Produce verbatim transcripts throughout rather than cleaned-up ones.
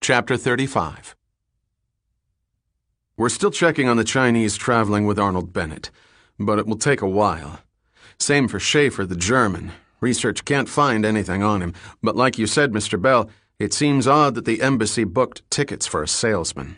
Chapter thirty-five. We're still checking on the Chinese traveling with Arnold Bennett, but it will take a while. Same for Schaefer, the German. Research can't find anything on him, but like you said, Mister Bell, it seems odd that the embassy booked tickets for a salesman.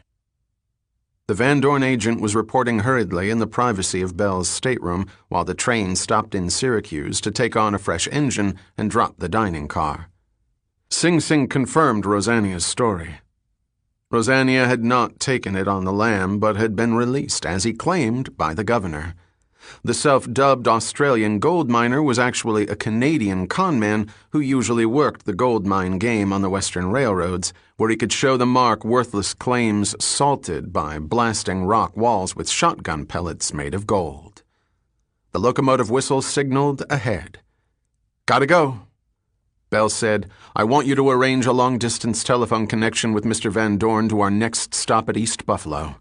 The Van Dorn agent was reporting hurriedly in the privacy of Bell's stateroom while the train stopped in Syracuse to take on a fresh engine and drop the dining car. Sing Sing confirmed Rosannia's story. Rosania had not taken it on the lam, but had been released, as he claimed, by the governor. The self-dubbed Australian gold miner was actually a Canadian conman who usually worked the gold mine game on the Western railroads, where he could show the mark worthless claims salted by blasting rock walls with shotgun pellets made of gold. The locomotive whistle signaled ahead. "Gotta go." Bell said, "I want you to arrange a long-distance telephone connection with Mister Van Dorn to our next stop at East Buffalo."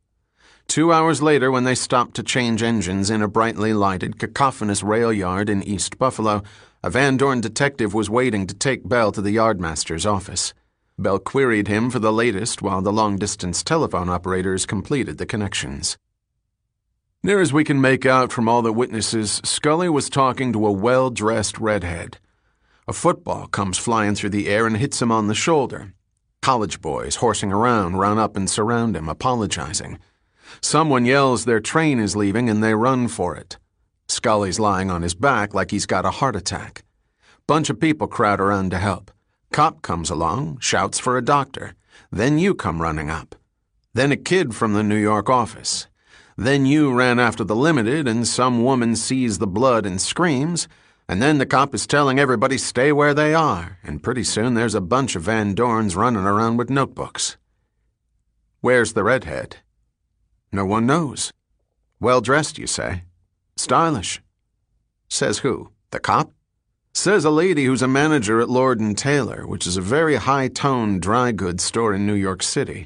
Two hours later, when they stopped to change engines in a brightly lighted, cacophonous rail yard in East Buffalo, a Van Dorn detective was waiting to take Bell to the yardmaster's office. Bell queried him for the latest while the long-distance telephone operators completed the connections. Near as we can make out from all the witnesses, Scully was talking to a well-dressed redhead. A football comes flying through the air and hits him on the shoulder. College boys horsing around run up and surround him, apologizing. Someone yells their train is leaving and they run for it. Scully's lying on his back like he's got a heart attack. Bunch of people crowd around to help. Cop comes along, shouts for a doctor. Then you come running up. Then a kid from the New York office. Then you ran after the limited and some woman sees the blood and screams. And then the cop is telling everybody stay where they are, and pretty soon there's a bunch of Van Dorns running around with notebooks. Where's the redhead? No one knows. Well-dressed, you say? Stylish. Says who? The cop? Says a lady who's a manager at Lord and Taylor, which is a very high-toned dry goods store in New York City.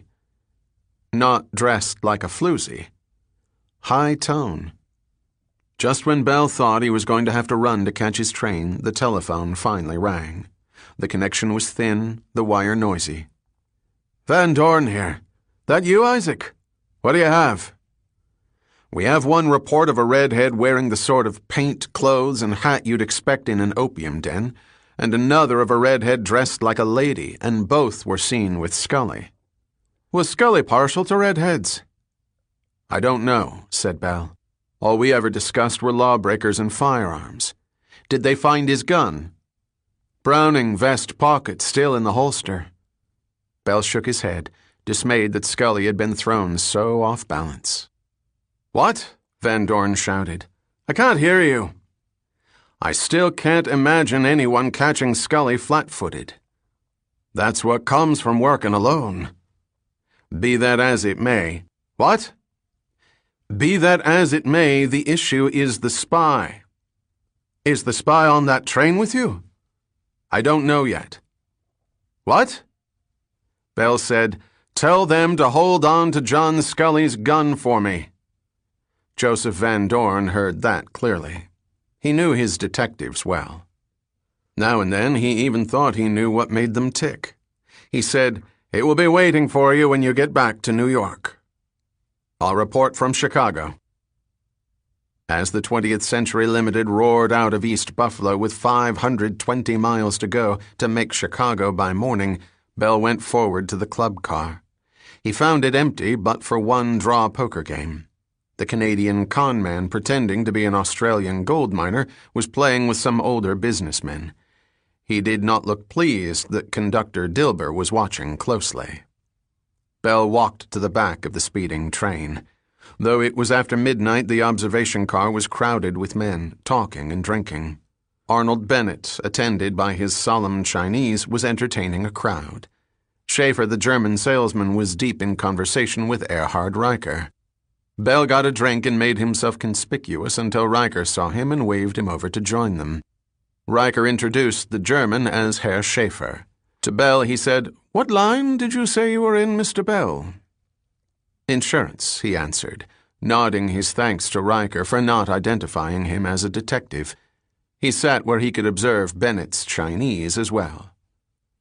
Not dressed like a floozy. High tone. Just when Bell thought he was going to have to run to catch his train, the telephone finally rang. The connection was thin, the wire noisy. "Van Dorn here. That you, Isaac? What do you have?" "We have one report of a redhead wearing the sort of paint, clothes, and hat you'd expect in an opium den, and another of a redhead dressed like a lady, and both were seen with Scully." "Was Scully partial to redheads?" "I don't know," said Bell. "All we ever discussed were lawbreakers and firearms. Did they find his gun?" "Browning vest pocket still in the holster." Bell shook his head, dismayed that Scully had been thrown so off balance. "What?" Van Dorn shouted. "I can't hear you." "I still can't imagine anyone catching Scully flat-footed." "That's what comes from working alone." "Be that as it may." "What?" "Be that as it may, the issue is the spy." "Is the spy on that train with you?" "I don't know yet." "What?" Bell said, "Tell them to hold on to John Scully's gun for me." Joseph Van Dorn heard that clearly. He knew his detectives well. Now and then he even thought he knew what made them tick. He said, "It will be waiting for you when you get back to New York." "I'll report from Chicago." As the twentieth Century Limited roared out of East Buffalo with five hundred twenty miles to go to make Chicago by morning, Bell went forward to the club car. He found it empty but for one draw poker game. The Canadian conman, pretending to be an Australian gold miner, was playing with some older businessmen. He did not look pleased that conductor Dilber was watching closely. Bell walked to the back of the speeding train. Though it was after midnight, the observation car was crowded with men, talking and drinking. Arnold Bennett, attended by his solemn Chinese, was entertaining a crowd. Schaefer, the German salesman, was deep in conversation with Erhard Riker. Bell got a drink and made himself conspicuous until Riker saw him and waved him over to join them. Riker introduced the German as Herr Schaefer. To Bell he said, "What line did you say you were in, Mister Bell?" "Insurance," he answered, nodding his thanks to Riker for not identifying him as a detective. He sat where he could observe Bennett's Chinese as well.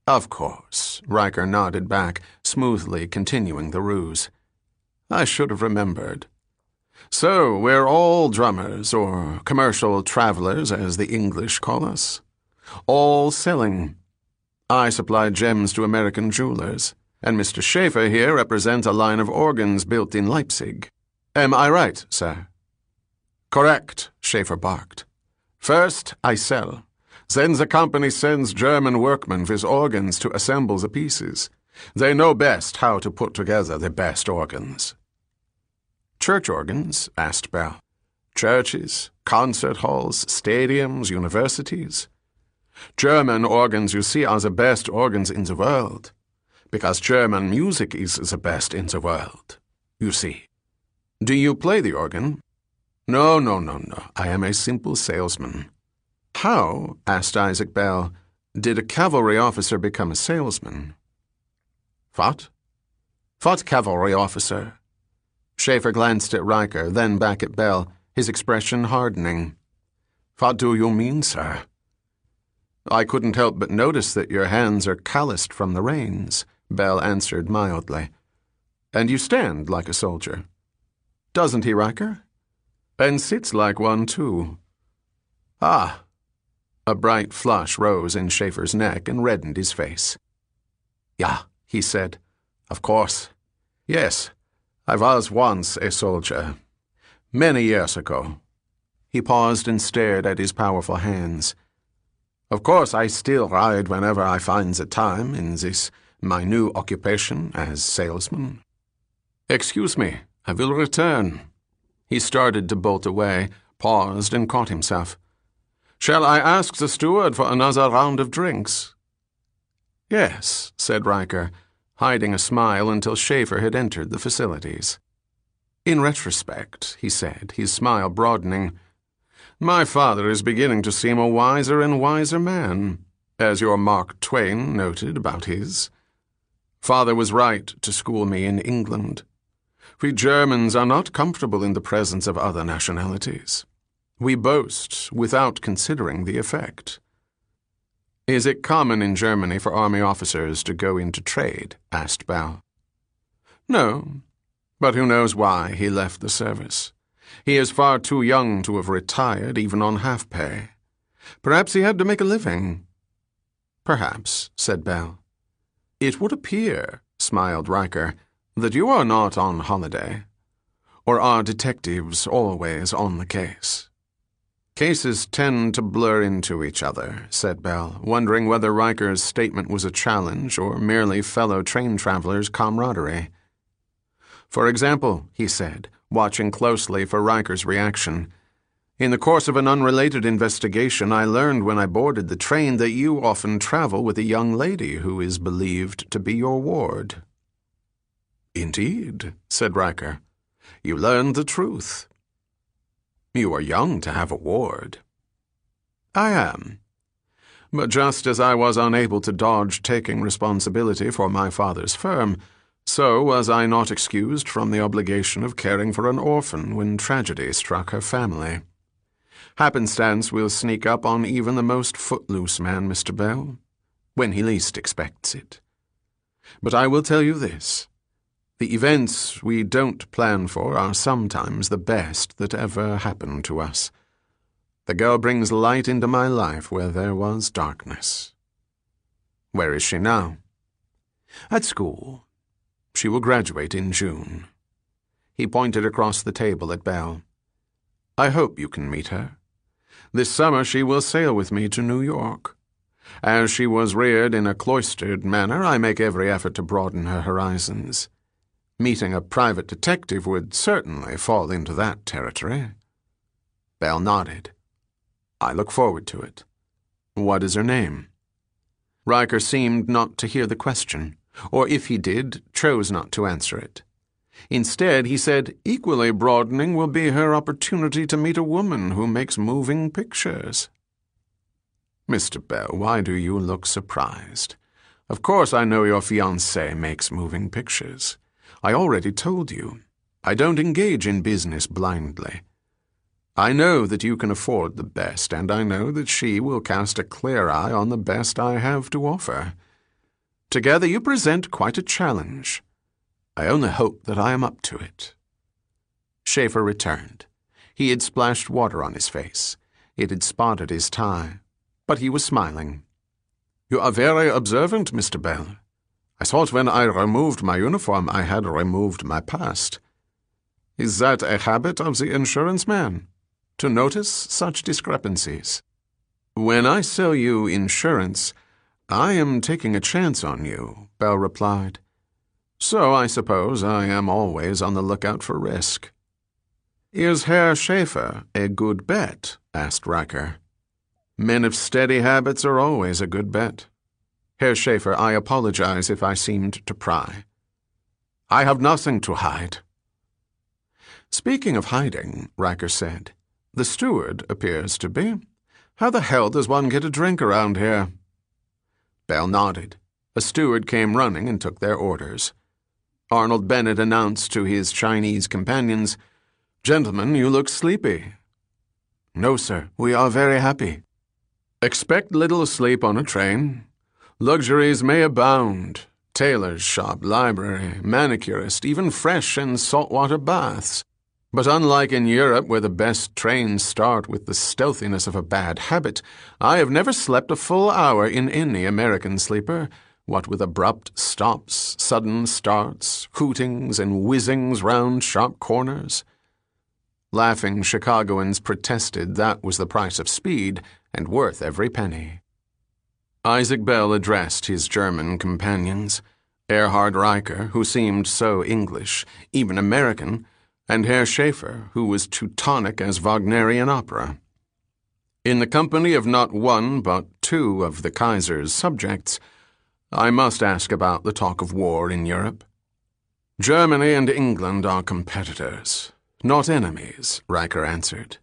Of course, Riker nodded back, smoothly continuing the ruse. I should have remembered. So, we're all drummers, or commercial travelers, as the English call us. All selling. I supply gems to American jewelers, and Mister Schaefer here represents a line of organs built in Leipzig. Am I right, sir? Correct, Schaefer barked. First, I sell. Then the company sends German workmen with organs to assemble the pieces. They know best how to put together the best organs. Church organs? Asked Bell. Churches, concert halls, stadiums, universities. German organs, you see, are the best organs in the world, because German music is the best in the world, you see. Do you play the organ? No, no, no, no. I am a simple salesman. How, asked Isaac Bell, did a cavalry officer become a salesman? What? What cavalry officer? Schaefer glanced at Riker, then back at Bell, his expression hardening. What do you mean, sir? I couldn't help but notice that your hands are calloused from the reins, Bell answered mildly. And you stand like a soldier. Doesn't he, Riker? And sits like one, too. Ah. A bright flush rose in Schaefer's neck and reddened his face. Yeah, he said. Of course. Yes, I was once a soldier. Many years ago. He paused and stared at his powerful hands. Of course, I still ride whenever I find the time in this, my new occupation as salesman. Excuse me, I will return. He started to bolt away, paused, and caught himself. Shall I ask the steward for another round of drinks? Yes, said Riker, hiding a smile until Schaefer had entered the facilities. In retrospect, he said, his smile broadening, my father is beginning to seem a wiser and wiser man, as your Mark Twain noted about his. Father was right to school me in England. We Germans are not comfortable in the presence of other nationalities. We boast without considering the effect. Is it common in Germany for army officers to go into trade? Asked Bell. No, but who knows why he left the service. He is far too young to have retired, even on half pay. Perhaps he had to make a living. Perhaps, said Bell. It would appear, smiled Riker, that you are not on holiday. Or are detectives always on the case? Cases tend to blur into each other, said Bell, wondering whether Riker's statement was a challenge or merely fellow train travelers' camaraderie. For example, he said, watching closely for Riker's reaction, in the course of an unrelated investigation, I learned when I boarded the train that you often travel with a young lady who is believed to be your ward. Indeed, said Riker. You learned the truth. You are young to have a ward. I am. But just as I was unable to dodge taking responsibility for my father's firm, so was I not excused from the obligation of caring for an orphan when tragedy struck her family. Happenstance will sneak up on even the most footloose man, Mister Bell, when he least expects it. But I will tell you this. The events we don't plan for are sometimes the best that ever happened to us. The girl brings light into my life where there was darkness. Where is she now? At school. She will graduate in June. He pointed across the table at Bell. I hope you can meet her. This summer she will sail with me to New York. As she was reared in a cloistered manner, I make every effort to broaden her horizons. Meeting a private detective would certainly fall into that territory. Bell nodded. I look forward to it. What is her name? Riker seemed not to hear the question, or if he did, chose not to answer it. Instead, he said, equally broadening will be her opportunity to meet a woman who makes moving pictures. Mister Bell, why do you look surprised? Of course I know your fiancée makes moving pictures. I already told you. I don't engage in business blindly. I know that you can afford the best, and I know that she will cast a clear eye on the best I have to offer. Together you present quite a challenge. I only hope that I am up to it." Schaefer returned. He had splashed water on his face. It had spotted his tie, but he was smiling. "You are very observant, Mister Bell. I thought when I removed my uniform I had removed my past. Is that a habit of the insurance man, to notice such discrepancies?" "When I sell you insurance, I am taking a chance on you," Bell replied. "So I suppose I am always on the lookout for risk." "Is Herr Schaefer a good bet?" asked Riker. "Men of steady habits are always a good bet. Herr Schaefer, I apologize if I seemed to pry. I have nothing to hide." "Speaking of hiding," Riker said, "the steward appears to be. How the hell does one get a drink around here?" Bell nodded. A steward came running and took their orders. Arnold Bennett announced to his Chinese companions, "Gentlemen, you look sleepy." "No, sir. We are very happy." "Expect little sleep on a train. Luxuries may abound. Tailor's shop, library, manicurist, even fresh and saltwater baths. But unlike in Europe, where the best trains start with the stealthiness of a bad habit, I have never slept a full hour in any American sleeper, what with abrupt stops, sudden starts, hootings and whizzings round sharp corners." Laughing Chicagoans protested that was the price of speed and worth every penny. Isaac Bell addressed his German companions, Erhard Riker, who seemed so English, even American, and Herr Schaefer, who was Teutonic as Wagnerian opera. In the company of not one but two of the Kaiser's subjects, I must ask about the talk of war in Europe. "Germany and England are competitors, not enemies," Riker answered.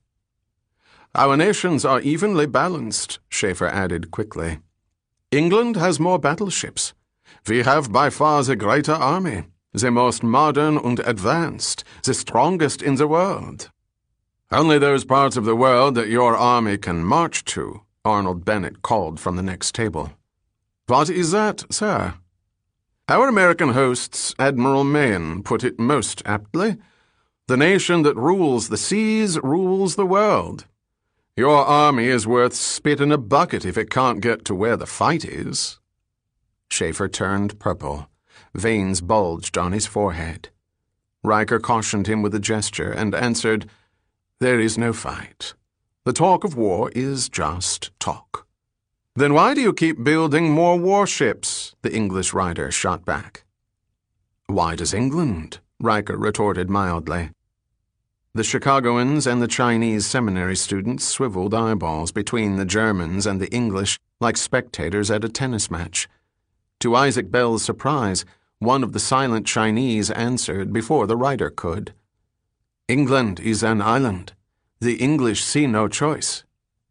"Our nations are evenly balanced," Schaefer added quickly. "England has more battleships. We have by far the greater army, the most modern and advanced, the strongest in the world." "Only those parts of the world that your army can march to," Arnold Bennett called from the next table. "What is that, sir?" "Our American host's Admiral Mahan put it most aptly. The nation that rules the seas rules the world. Your army is worth spit in a bucket if it can't get to where the fight is." Schaefer turned purple. Veins bulged on his forehead. Riker cautioned him with a gesture and answered, "There is no fight. The talk of war is just talk." "Then why do you keep building more warships?" the English writer shot back. "Why does England?" Riker retorted mildly. The Chicagoans and the Chinese seminary students swiveled eyeballs between the Germans and the English like spectators at a tennis match. To Isaac Bell's surprise, one of the silent Chinese answered before the writer could. "England is an island. The English see no choice."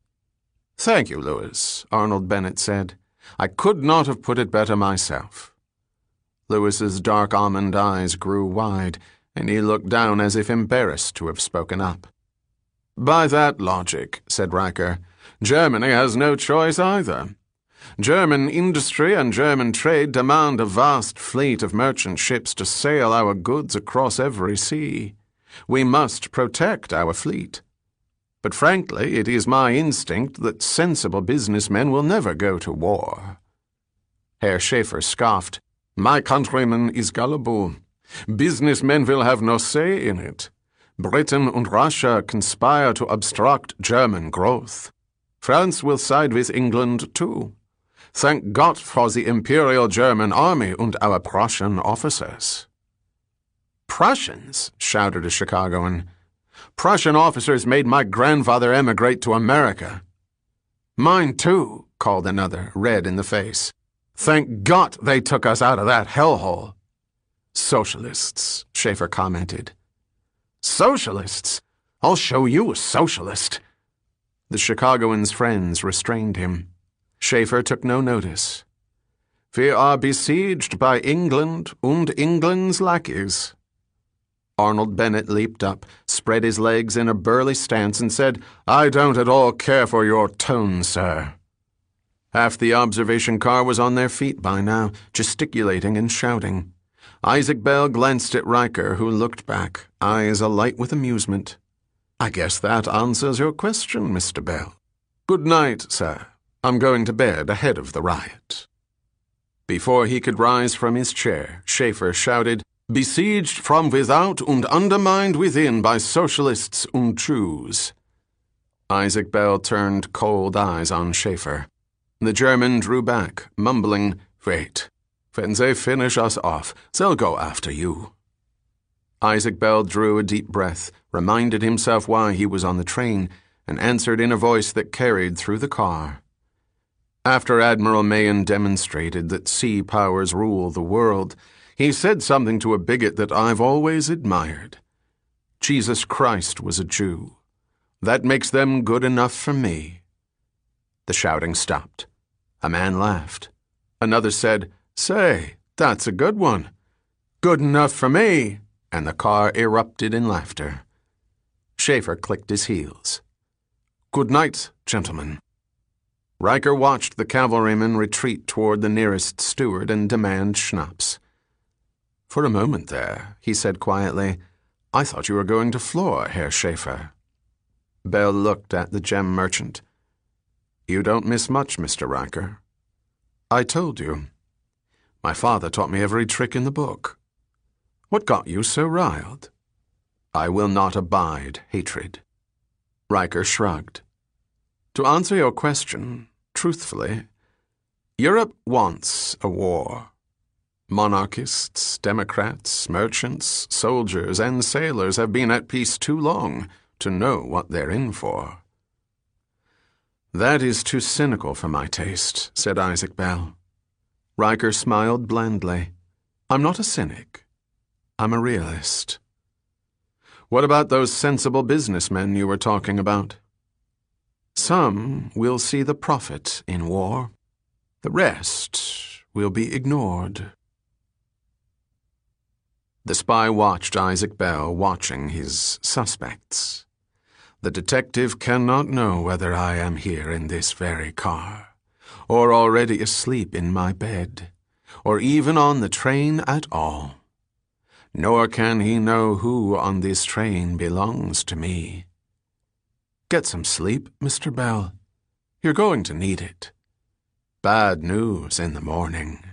"Thank you, Lewis," Arnold Bennett said. "I could not have put it better myself." Lewis's dark almond eyes grew wide, and he looked down as if embarrassed to have spoken up. "By that logic," said Riker, "Germany has no choice either. German industry and German trade demand a vast fleet of merchant ships to sail our goods across every sea. We must protect our fleet. But frankly, it is my instinct that sensible businessmen will never go to war." Herr Schaefer scoffed. "My countryman is gullible. Businessmen will have no say in it. Britain and Russia conspire to obstruct German growth. France will side with England too. Thank God for the Imperial German Army and our Prussian officers." "Prussians?" shouted a Chicagoan. "Prussian officers made my grandfather emigrate to America." "Mine too," called another, red in the face. "Thank God they took us out of that hellhole." "Socialists," Schaefer commented. "Socialists? I'll show you a socialist." The Chicagoan's friends restrained him. Schaefer took no notice. "We are besieged by England and England's lackeys." Arnold Bennett leaped up, spread his legs in a burly stance, and said, "I don't at all care for your tone, sir." Half the observation car was on their feet by now, gesticulating and shouting. Isaac Bell glanced at Riker, who looked back, eyes alight with amusement. "I guess that answers your question, Mister Bell. Good night, sir. I'm going to bed ahead of the riot." Before he could rise from his chair, Schaefer shouted, "Besieged from without and undermined within by socialists and Jews." Isaac Bell turned cold eyes on Schaefer. The German drew back, mumbling, "Wait. When they finish us off, they'll go after you." Isaac Bell drew a deep breath, reminded himself why he was on the train, and answered in a voice that carried through the car. After Admiral Mahan demonstrated that sea powers rule the world, he said something to a bigot that I've always admired. Jesus Christ was a Jew. That makes them good enough for me. The shouting stopped. A man laughed. Another said, "Say, that's a good one. Good enough for me." And the car erupted in laughter. Schaefer clicked his heels. "Good night, gentlemen." Riker watched the cavalryman retreat toward the nearest steward and demand schnapps. "For a moment there," he said quietly, "I thought you were going to floor Herr Schaefer." Bell looked at the gem merchant. "You don't miss much, Mister Riker. I told you. My father taught me every trick in the book. What got you so riled?" "I will not abide hatred." Riker shrugged. "To answer your question, truthfully, Europe wants a war. Monarchists, Democrats, merchants, soldiers, and sailors have been at peace too long to know what they're in for." "That is too cynical for my taste," said Isaac Bell. Riker smiled blandly. "I'm not a cynic. I'm a realist." "What about those sensible businessmen you were talking about?" "Some will see the profit in war. The rest will be ignored." The spy watched Isaac Bell watching his suspects. "The detective cannot know whether I am here in this very car, or already asleep in my bed, or even on the train at all. Nor can he know who on this train belongs to me. Get some sleep, Mister Bell. You're going to need it. Bad news in the morning."